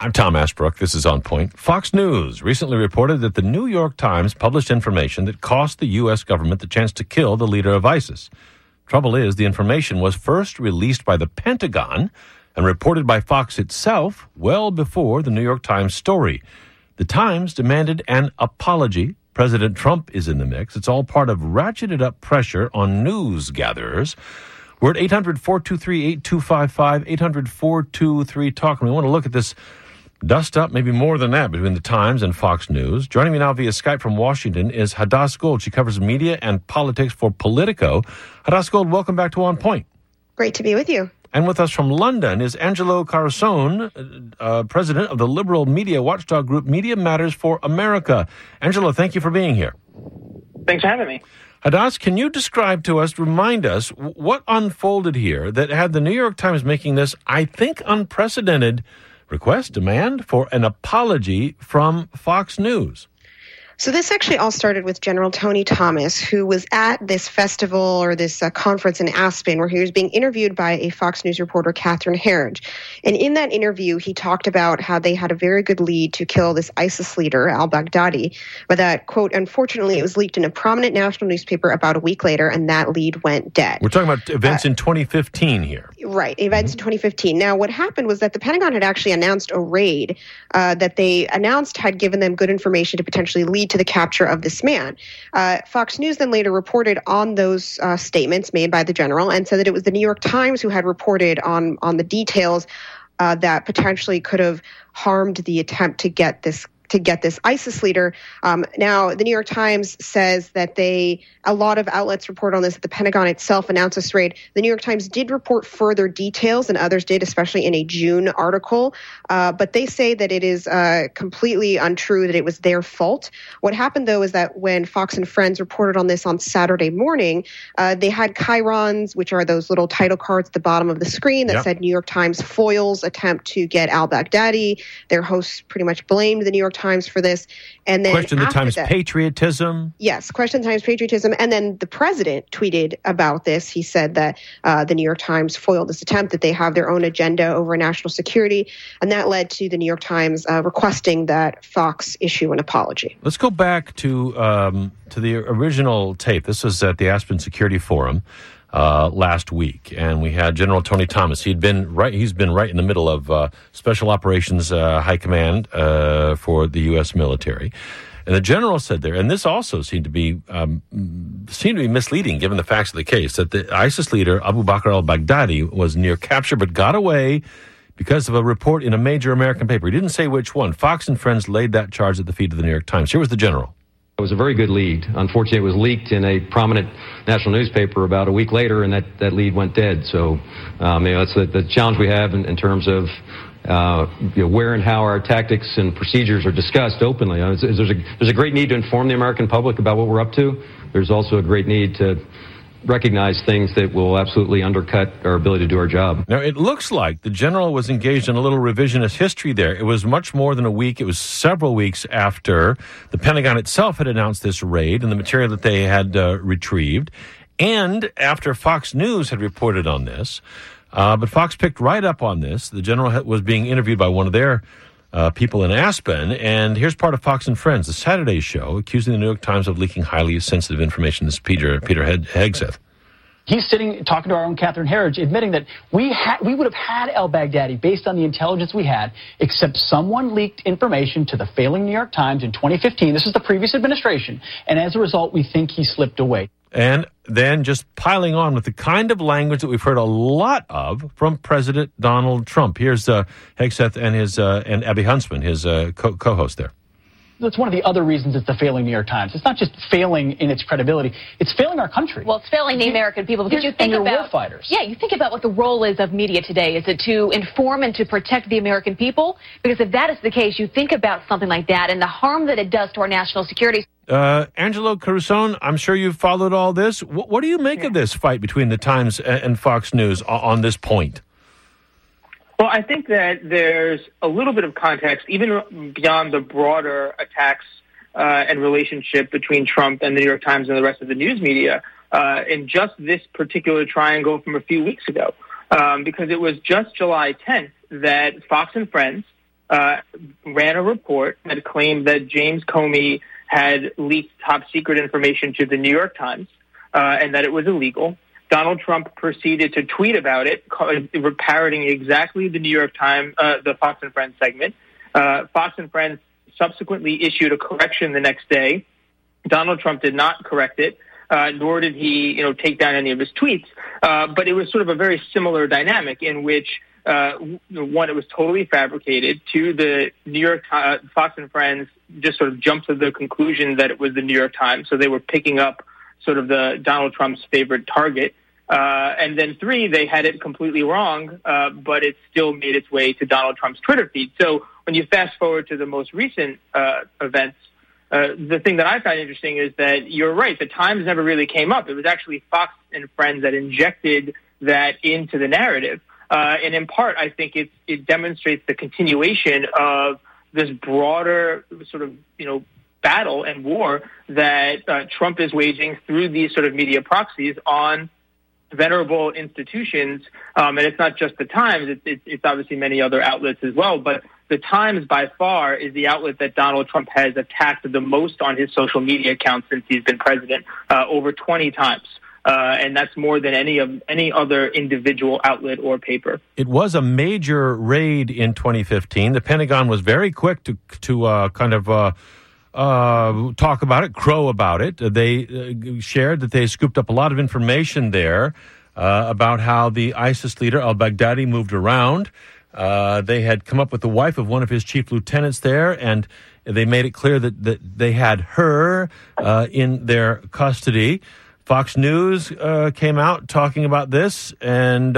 I'm Tom Ashbrook. This is On Point. Fox News recently reported that the New York Times published information that cost the U.S. government the chance to kill the leader of ISIS. Trouble is, the information was first released by the Pentagon and reported by Fox itself well before the New York Times story. The Times demanded an apology. President Trump is in the mix. It's all part of ratcheted up pressure on news gatherers. We're at 800-423-8255, 800-423-TALK. And we want to look at this dust up, maybe more than that, between the Times and Fox News. Joining me now via Skype from Washington is Hadass Gold. She covers media and politics for Politico. Hadass Gold, welcome back to On Point. Great to be with you. And with us from London is Angelo Carusone, president of the liberal media watchdog group Media Matters for America. Angelo, thank you for being here. Thanks for having me. Hadass, can you describe to us, remind us, what unfolded here that had the New York Times making this, I think, unprecedented demand for an apology from Fox News? So this actually all started with General Tony Thomas, who was at this festival or this conference in Aspen where he was being interviewed by a Fox News reporter, Catherine Herridge. And in that interview, he talked about how they had a very good lead to kill this ISIS leader, al-Baghdadi, but that, quote, unfortunately, it was leaked in a prominent national newspaper about a week later, and that lead went dead. We're talking about events in 2015 here. Right, events in 2015. Now, what happened was that the Pentagon had actually announced a raid that they announced had given them good information to potentially lead to the capture of this man. Fox News then later reported on those statements made by the general and said that it was the New York Times who had reported on the details that potentially could have harmed the attempt to get this ISIS leader. Now, the New York Times says that a lot of outlets report on this, that the Pentagon itself announced this raid. The New York Times did report further details than others did, especially in a June article. But they say that it is completely untrue, that it was their fault. What happened, though, is that when Fox and Friends reported on this on Saturday morning, they had chyrons, which are those little title cards at the bottom of the screen that said New York Times foils attempt to get al-Baghdadi. Their hosts pretty much blamed the New York Times for this. And then question the Times' patriotism. Yes, question the Times' patriotism. And then the president tweeted about this. He said that the New York Times foiled this attempt, that they have their own agenda over national security. And that led to the New York Times requesting that Fox issue an apology. Let's go back to the original tape. This was at the Aspen Security Forum last week, and we had General Tony Thomas. He's been right in the middle of Special Operations High Command for the U.S. military. And the general said there, and this also seemed to be misleading given the facts of the case, that the ISIS leader, Abu Bakr al-Baghdadi, was near capture but got away because of a report in a major American paper. He didn't say which one. Fox and Friends laid that charge at the feet of the New York Times. Here was the general. It was a very good lead. Unfortunately, it was leaked in a prominent national newspaper about a week later, and that lead went dead. So, that's the challenge we have in terms of where and how our tactics and procedures are discussed openly. There's a great need to inform the American public about what we're up to. There's also a great need to recognize things that will absolutely undercut our ability to do our job. Now, it looks like the general was engaged in a little revisionist history there. It was much more than a week. It was several weeks after the Pentagon itself had announced this raid and the material that they had retrieved, and after Fox News had reported on this. But Fox picked right up on this. The general was being interviewed by one of their people in Aspen, and here's part of Fox and Friends, the Saturday show, accusing the New York Times of leaking highly sensitive information. This is Peter Hegseth. He's sitting talking to our own Catherine Herridge, admitting that we would have had al-Baghdadi based on the intelligence we had, except someone leaked information to the failing New York Times in 2015. This is the previous administration, and as a result, we think he slipped away. And then just piling on with the kind of language that we've heard a lot of from President Donald Trump. Here's Hegseth and Abby Huntsman, his co-host there. That's one of the other reasons it's the failing New York Times. It's not just failing in its credibility. It's failing our country. Well, it's failing the American people because you think about war fighters. Yeah, you think about what the role is of media today. Is it to inform and to protect the American people? Because if that is the case, you think about something like that and the harm that it does to our national security. Angelo Carusone, I'm sure you've followed all this. What do you make of this fight between the Times and Fox News on this point? Well, I think that there's a little bit of context, even beyond the broader attacks and relationship between Trump and the New York Times and the rest of the news media in just this particular triangle from a few weeks ago. Because it was just July 10th that Fox and Friends ran a report that claimed that James Comey had leaked top secret information to the New York Times and that it was illegal. Donald Trump proceeded to tweet about it, parroting exactly the New York Times, the Fox and Friends segment. Fox and Friends subsequently issued a correction the next day. Donald Trump did not correct it, nor did he, take down any of his tweets. But it was sort of a very similar dynamic in which, one, it was totally fabricated. Two, the New York Fox and Friends just sort of jumped to the conclusion that it was the New York Times, so they were picking up sort of the Donald Trump's favorite target. And then three, they had it completely wrong, but it still made its way to Donald Trump's Twitter feed. So when you fast forward to the most recent events, the thing that I find interesting is that you're right, the Times never really came up. It was actually Fox and Friends that injected that into the narrative. And in part, I think it demonstrates the continuation of this broader sort of, battle and war that Trump is waging through these sort of media proxies on venerable institutions. And it's not just the Times, it's obviously many other outlets as well. But the Times, by far, is the outlet that Donald Trump has attacked the most on his social media accounts since he's been president, over 20 times. And that's more than any other individual outlet or paper. It was a major raid in 2015. The Pentagon was very quick to talk about it, crow about it. They shared that they scooped up a lot of information there about how the ISIS leader al-Baghdadi moved around. They had come up with the wife of one of his chief lieutenants there, and they made it clear that they had her in their custody. Fox News came out talking about this, and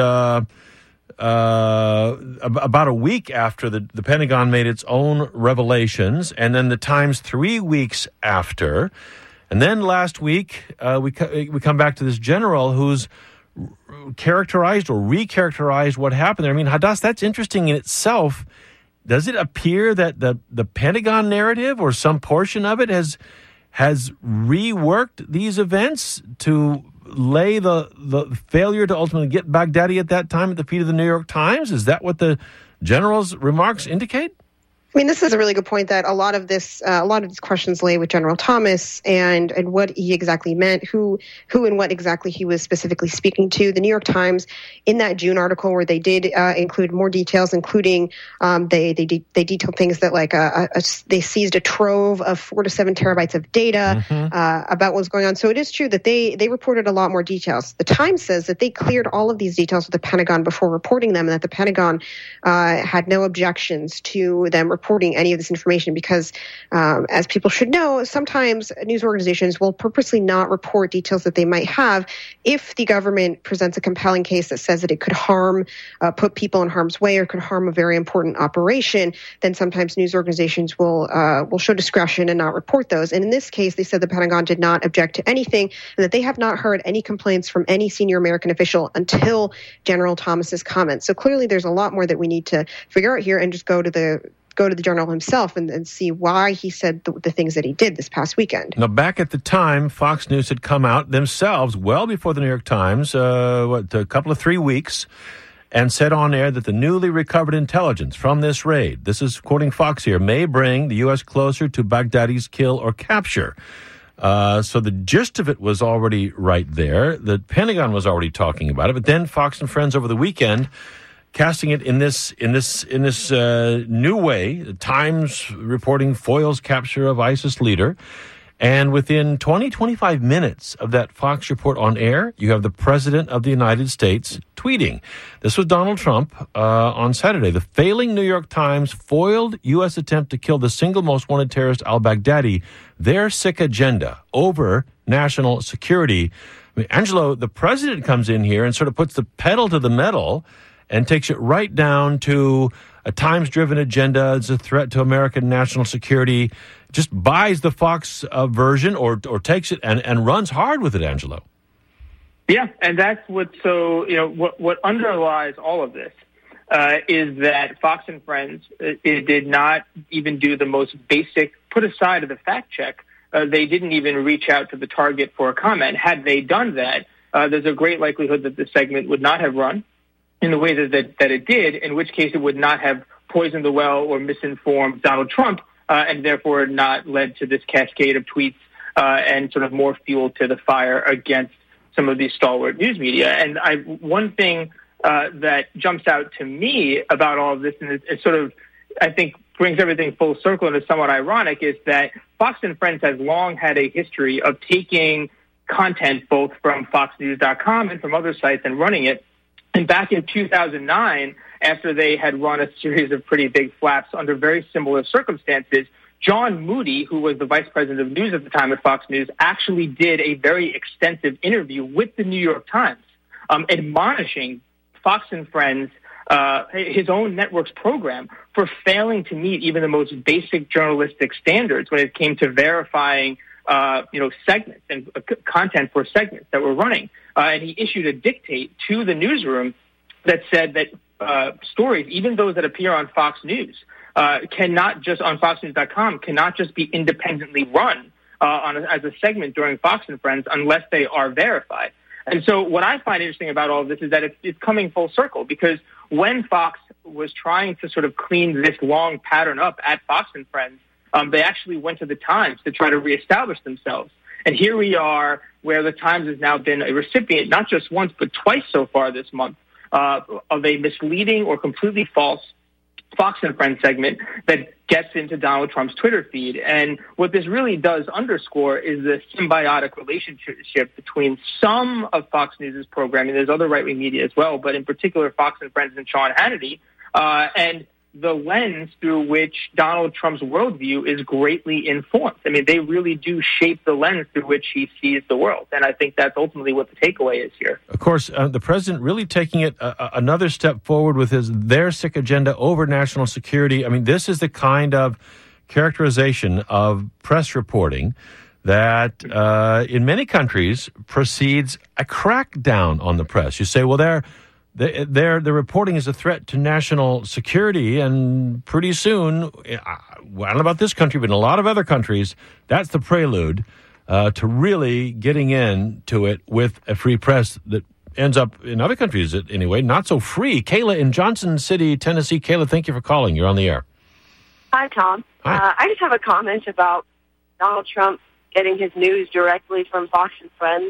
about a week after the Pentagon made its own revelations, and then the Times 3 weeks after. And then last week, we come back to this general who's characterized or recharacterized what happened there. I mean, Hadass, that's interesting in itself. Does it appear that the Pentagon narrative or some portion of it has reworked these events to lay the failure to ultimately get Baghdadi at that time at the feet of the New York Times? Is that what the general's remarks indicate? I mean, this is a really good point that a lot of these questions lay with General Thomas and what he exactly meant, who and what exactly he was specifically speaking to. The New York Times, in that June article where they did include more details, including they detailed things that they seized a trove of 4 to 7 terabytes of data about what was going on. So it is true that they reported a lot more details. The Times says that they cleared all of these details with the Pentagon before reporting them, and that the Pentagon had no objections to them reporting any of this information because, as people should know, sometimes news organizations will purposely not report details that they might have if the government presents a compelling case that says that it could put people in harm's way or could harm a very important operation. Then sometimes news organizations will show discretion and not report those. And in this case, they said the Pentagon did not object to anything and that they have not heard any complaints from any senior American official until General Thomas's comments. So clearly there's a lot more that we need to figure out here and just go to the general himself and see why he said the things that he did this past weekend. Now, back at the time, Fox News had come out themselves well before the New York Times, a couple of 3 weeks, and said on air that the newly recovered intelligence from this raid, this is quoting Fox here, may bring the U.S. closer to Baghdadi's kill or capture. So the gist of it was already right there. The Pentagon was already talking about it, but then Fox and Friends over the weekend casting it in this new way, the Times reporting foils capture of ISIS leader. And within 25 minutes of that Fox report on air, you have the President of the United States tweeting. This was Donald Trump on Saturday. The failing New York Times foiled U.S. attempt to kill the single most wanted terrorist al-Baghdadi, their sick agenda over national security. I mean, Angelo, the President comes in here and sort of puts the pedal to the metal and takes it right down to a Times-driven agenda. It's a threat to American national security. Just buys the Fox version or takes it and runs hard with it, Angelo. Yeah, and that's what underlies all of this is that Fox and Friends it did not even do the most basic, put aside of the fact check. They didn't even reach out to the target for a comment. Had they done that, there's a great likelihood that the segment would not have run in the way that it did, in which case it would not have poisoned the well or misinformed Donald Trump, and therefore not led to this cascade of tweets and sort of more fuel to the fire against some of these stalwart news media. And one thing that jumps out to me about all of this, and it sort of, I think, brings everything full circle and is somewhat ironic, is that Fox and Friends has long had a history of taking content both from FoxNews.com and from other sites and running it. And back in 2009, after they had run a series of pretty big flaps under very similar circumstances, John Moody, who was the vice president of news at the time at Fox News, actually did a very extensive interview with the New York Times, admonishing Fox and Friends, his own network's program, for failing to meet even the most basic journalistic standards when it came to verifying, segments and content for segments that were running. And he issued a dictate to the newsroom that said that stories, even those that appear on Fox News, cannot just on FoxNews.com, cannot just be independently run as a segment during Fox and Friends unless they are verified. And so what I find interesting about all of this is that it's coming full circle, because when Fox was trying to sort of clean this long pattern up at Fox and Friends, they actually went to the Times to try to reestablish themselves. And here we are, where the Times has now been a recipient, not just once, but twice so far this month, of a misleading or completely false Fox and Friends segment that gets into Donald Trump's Twitter feed. And what this really does underscore is the symbiotic relationship between some of Fox News' programming. There's other right-wing media as well, but in particular Fox and Friends and Sean Hannity, and the lens through which Donald Trump's worldview is greatly informed. I mean, they really do shape the lens through which he sees the world. And I think that's ultimately what the takeaway is here. Of course, the president really taking it another step forward with their sick agenda over national security. I mean, this is the kind of characterization of press reporting that in many countries precedes a crackdown on the press. You say, well, the reporting is a threat to national security, and pretty soon, I don't know about this country, but in a lot of other countries, that's the prelude to really getting into it with a free press that ends up, in other countries anyway, not so free. Kayla in Johnson City, Tennessee. Kayla, thank you for calling. You're on the air. Hi, Tom. Hi. I just have a comment about Donald Trump getting his news directly from Fox and Friends.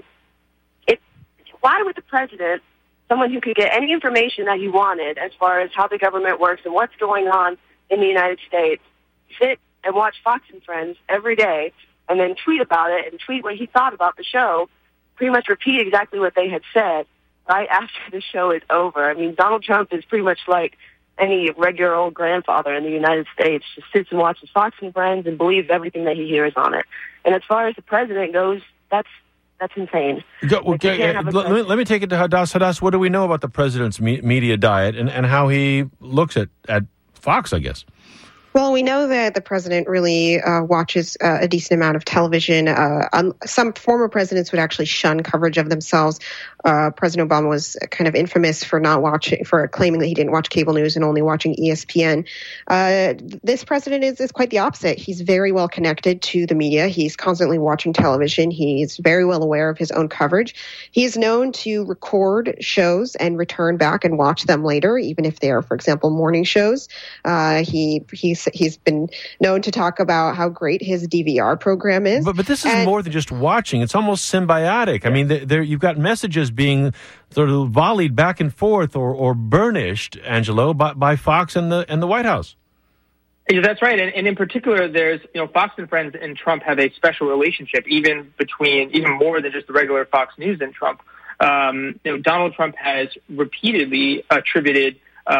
Why would the president, someone who could get any information that he wanted as far as how the government works and what's going on in the United States, sit and watch Fox and Friends every day and then tweet about it and tweet what he thought about the show, pretty much repeat exactly what they had said right after the show is over? I mean, Donald Trump is pretty much like any regular old grandfather in the United States, just sits and watches Fox and Friends and believes everything that he hears on it. And as far as the president goes, that's insane. Let me take it to Hadass. Hadass, what do we know about the president's media diet and how he looks at Fox, I guess? Well, we know that the president really watches a decent amount of television. Some former presidents would actually shun coverage of themselves. President Obama was kind of infamous for claiming that he didn't watch cable news and only watching ESPN. This president is quite the opposite. He's very well connected to the media. He's constantly watching television. He's very well aware of his own coverage. He is known to record shows and return back and watch them later, even if they are, for example, morning shows. He's been known to talk about how great his DVR program is. But this is more than just watching. It's almost symbiotic. I mean, you've got messages being sort of volleyed back and forth or burnished, Angelo, by Fox and the White House. Yeah, that's right. And in particular, there's, Fox and Friends and Trump have a special relationship, even more than just the regular Fox News and Trump. Donald Trump has repeatedly attributed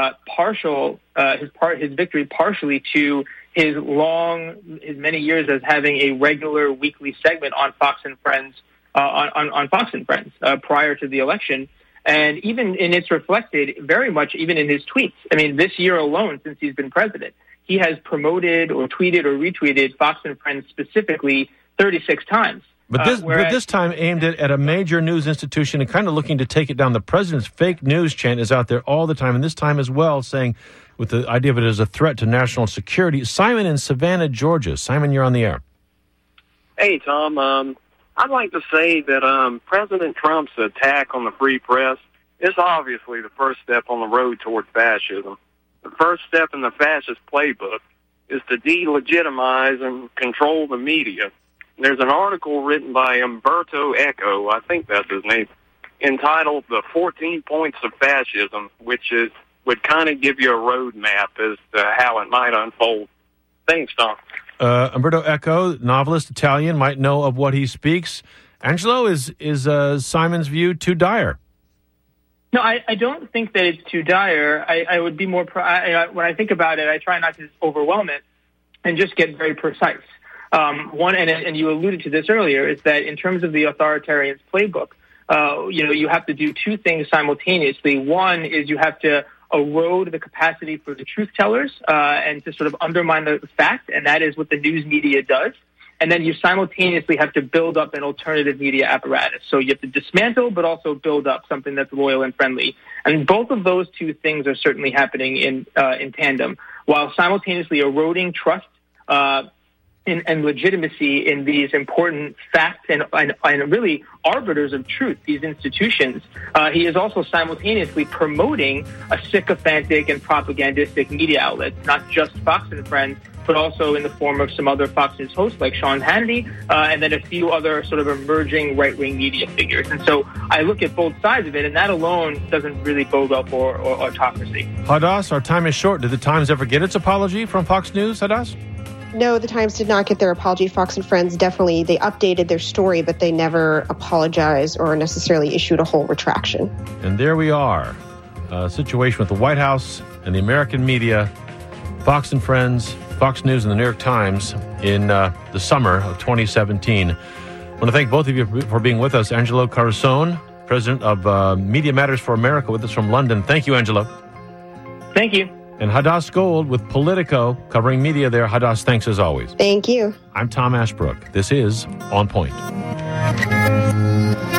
his victory partially to his many years as having a regular weekly segment on Fox and Friends on Fox and Friends prior to the election. And it's reflected very much even in his tweets. I mean, this year alone, since he's been president, he has promoted or tweeted or retweeted Fox and Friends specifically 36 times. But this time aimed at a major news institution and kind of looking to take it down. The president's fake news chant is out there all the time, and this time as well, saying with the idea of it as a threat to national security. Simon in Savannah, Georgia. Simon, you're on the air. Hey, Tom. I'd like to say that President Trump's attack on the free press is obviously the first step on the road toward fascism. the first step in the fascist playbook is to delegitimize and control the media. There's an article written by Umberto Eco, I think that's his name, entitled The 14 Points of Fascism, which would kind of give you a roadmap as to how it might unfold. Thanks, Tom. Umberto Eco, novelist, Italian, might know of what he speaks. Angelo, is Simon's view too dire? No, I don't think that it's too dire. I would be more, when I think about it, I try not to just overwhelm it and just get very precise. One, and you alluded to this earlier, is that in terms of the authoritarian's playbook, you have to do two things simultaneously. One is you have to erode the capacity for the truth tellers and to sort of undermine the fact, and that is what the news media does. And then you simultaneously have to build up an alternative media apparatus. So you have to dismantle, but also build up something that's loyal and friendly. And both of those two things are certainly happening in tandem, while simultaneously eroding trust and legitimacy in these important facts and really arbiters of truth, these institutions. He is also simultaneously promoting a sycophantic and propagandistic media outlet, not just Fox and Friends, but also in the form of some other Fox News hosts like Sean Hannity, and then a few other sort of emerging right-wing media figures. And so I look at both sides of it, and that alone doesn't really bode well for autocracy. Hadas, our time is short. Did the Times ever get its apology from Fox News, Hadas? No, the Times did not get their apology. Fox and Friends definitely, they updated their story, but they never apologized or necessarily issued a whole retraction. And there we are. A situation with the White House and the American media, Fox and Friends, Fox News and the New York Times in the summer of 2017. I want to thank both of you for being with us. Angelo Carusone, president of Media Matters for America, with us from London. Thank you, Angelo. Thank you. And Hadas Gold with Politico, covering media there. Hadas, thanks as always. Thank you. I'm Tom Ashbrook. This is On Point.